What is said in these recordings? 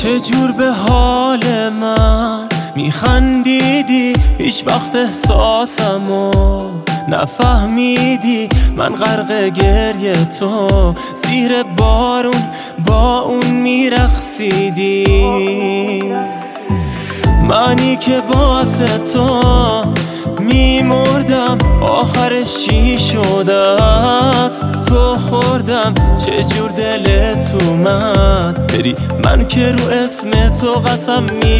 چجور به حال من میخندیدی، هیچ وقت احساسمو نفهمیدی. من غرق گریه تو زیر بارون با اون میرقصیدی. منی که واسه تو میمردم، آخرش چی شده است تو خوردم. چجور دلت اومد بری، من که رو اسم تو قسم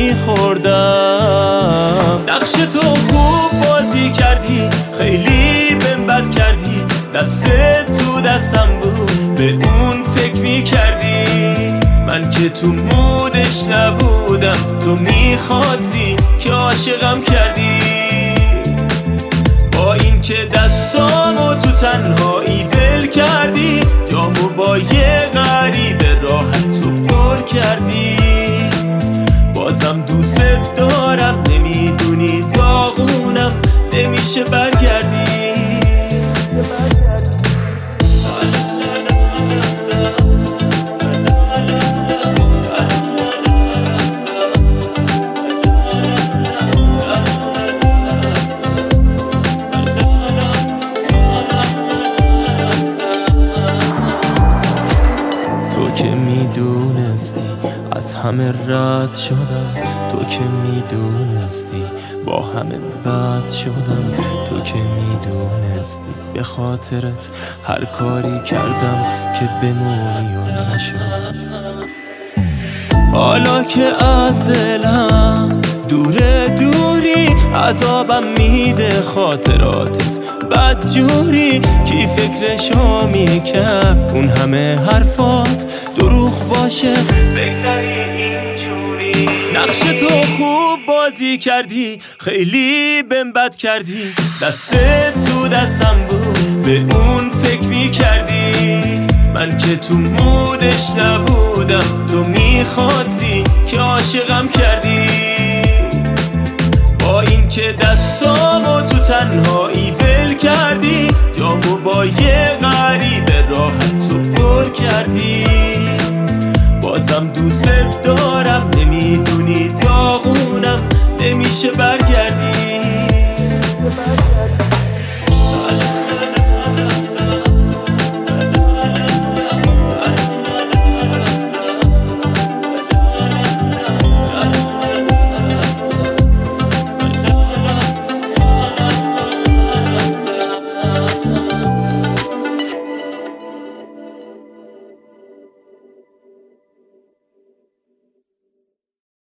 میخوردم. نقش تو خوب بازی کردی، خیلی بهم بد کردی. دستت تو دستم بود، به اون فکر میکردی. من که تو مودش نبودم، تو میخواستی که عاشقم کردی. با این که دستامو تو تنهایی ول کردی، جامو با یه غریبه راحت تو پر کردی. بازم دوست دارم، نمیدونی داغونم، نمیشه برگردی. تو که میدونستی از همه رد شدم، تو که میدونستی با همه بد شدم. تو که میدونستی به خاطرت هر کاری کردم که بمونی و نشد. حالا که از دلم دوری، عذابم میده خاطراتت بدجوری. کی فکرشو میکرد اون همه حرفات دروغ باشه، بگذاری اینجوری. نقش تو خوب بازی کردی، خیلی بهم بد کردی. دستت تو دستم بود، به اون فکر میکردی. من که تو مودش نبودم، تو میخواستی که عاشقم کردی. با این که دستامو تو تنهایی ول کردی، جامو با یه غریبه